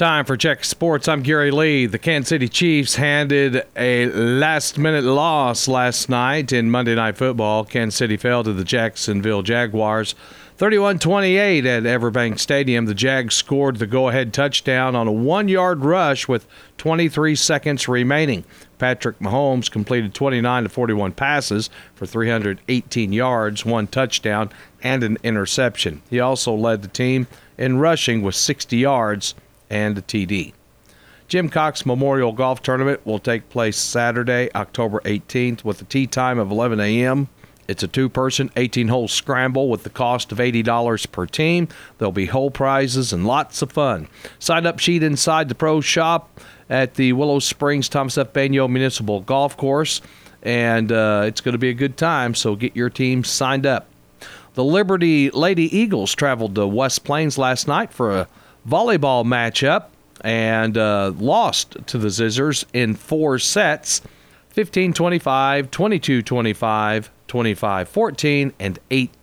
Time for Check Sports. I'm Gary Lee. The Kansas City Chiefs handed a last-minute loss last night in Monday Night Football. Kansas City fell to the Jacksonville Jaguars 31-28 at Everbank Stadium. The Jags scored the go-ahead touchdown on a 1-yard rush with 23 seconds remaining. Patrick Mahomes completed 29 of 41 passes for 318 yards, 1 touchdown, and an interception. He also led the team in rushing with 60 yards and a TD. Jim Cox Memorial Golf Tournament will take place Saturday, October 18th with a tee time of 11 a.m. It's a 2-person, 18-hole scramble with the cost of $80 per team. There'll be hole prizes and lots of fun. Sign-up sheet inside the pro shop at the Willow Springs Thomas F. Bagnall Municipal Golf Course, and it's going to be a good time, so get your team signed up. The Liberty Lady Eagles traveled to West Plains last night for a volleyball matchup and lost to the Zizzers in 4 sets, 15-25, 22-25, 25-14, and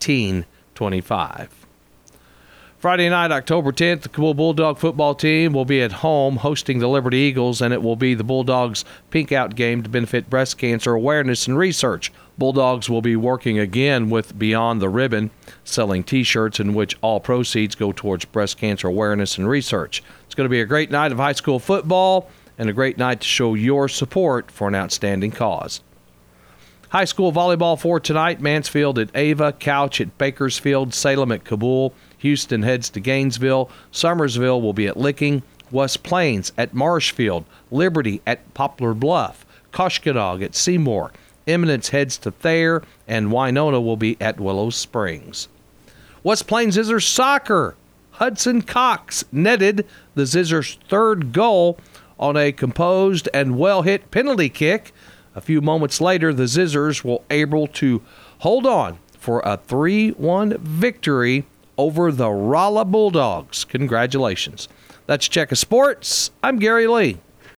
18-25. Friday night, October 10th, the Kabul Bulldog football team will be at home hosting the Liberty Eagles, and it will be the Bulldogs' Pink Out game to benefit breast cancer awareness and research. Bulldogs will be working again with Beyond the Ribbon, selling T-shirts in which all proceeds go towards breast cancer awareness and research. It's going to be a great night of high school football and a great night to show your support for an outstanding cause. High school volleyball for tonight, Mansfield at Ava, Couch at Bakersfield, Salem at Kabul, Houston heads to Gainesville, Summersville will be at Licking, West Plains at Marshfield, Liberty at Poplar Bluff, Koshkonong at Seymour, Eminence heads to Thayer, and Winona will be at Willow Springs. West Plains Zizzers soccer. Hudson Cox netted the Zizzers' 3rd goal on a composed and well-hit penalty kick. A few moments later, the Zizzers were able to hold on for a 3-1 victory over the Rolla Bulldogs. Congratulations. That's Check of Sports. I'm Gary Lee.